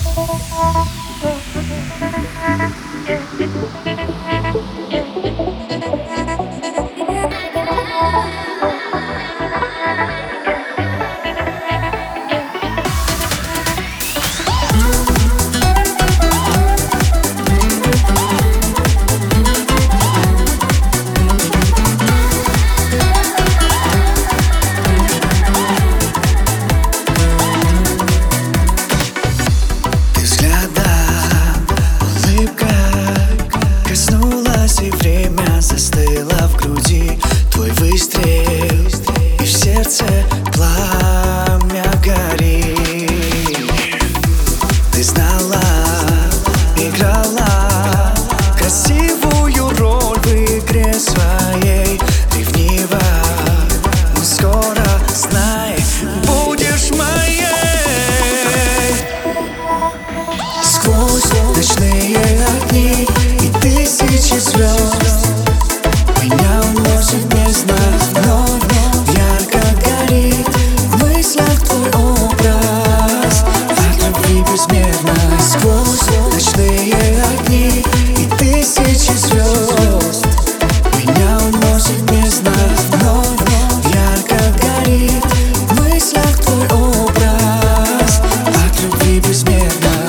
И время застыло в груди. Твой выстрел, и в сердце пламя горит. Ты знала, играла красивую роль в игре своей. Ревниво, но скоро, знай, будешь моей. Сквозь ночные огни и тысячи звезд меня уносит бездна, вновь ярко горит в мыслях твой образ от любви безмерной. Сквозь ночные огни и тысячи звезд меня уносит бездна, вновь ярко горит в мыслях твой образ от любви безмерной.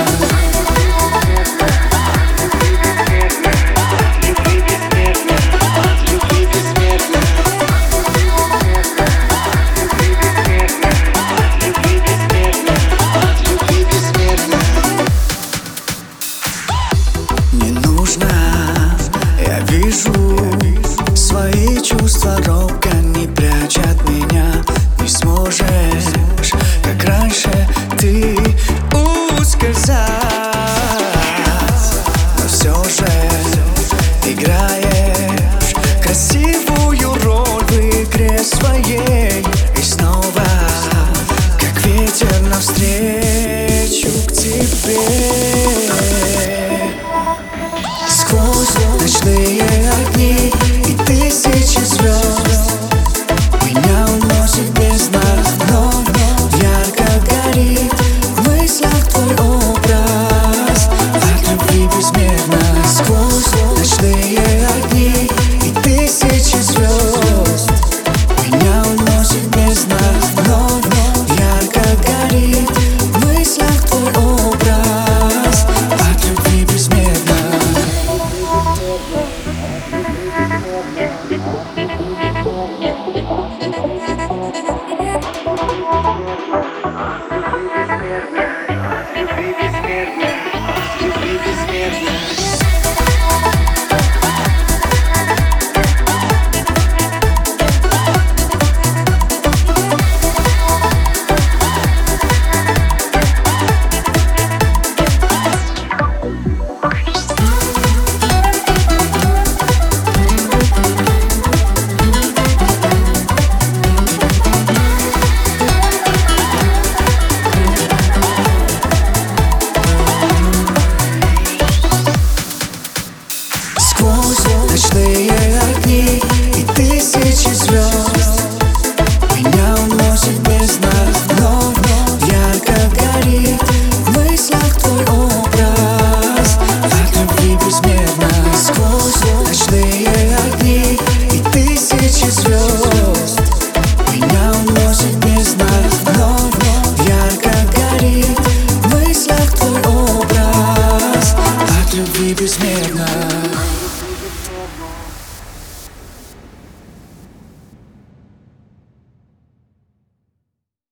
Я вижу свои чувства робко, не прячь от меня. Не сможешь, как раньше, ты ускользать. Но все же играешь красивую роль в игре своей. И снова, как ветер, навстречу к тебе. Сквозь ночные огни и тысячи звезд меня уносит бездна, вновь ярко горит в мыслях твой образ от любви безмерной. Сквозь ночные огни и тысячи звезд меня уносит бездна, вновь ярко горит в мыслях твой образ от любви безмерной. Ночные огни и тысячи звезд меня уносит бездна, вновь ярко горит в мыслях твой образ от любви безмерной. Сквозь ночные огни и тысячи звезд меня уносит бездна, вновь ярко горит в мыслях твой образ от любви безмерной.